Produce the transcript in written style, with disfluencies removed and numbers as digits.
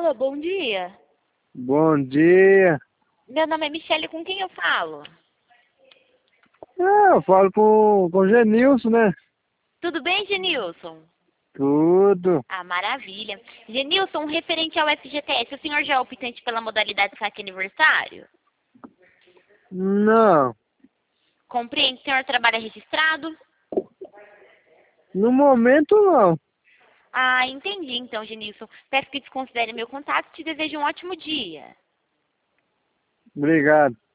Alô, bom dia. Bom dia. Meu nome é Michele, com quem eu falo? Eu falo com o Genilson, né? Tudo bem, Genilson? Tudo. Ah, maravilha. Genilson, referente ao FGTS, o senhor já é optante pela modalidade saque aniversário? Não. Compreende, o senhor trabalha registrado? No momento, não. Ah, entendi então, Genilson. Peço que desconsidere meu contato e te desejo um ótimo dia. Obrigado.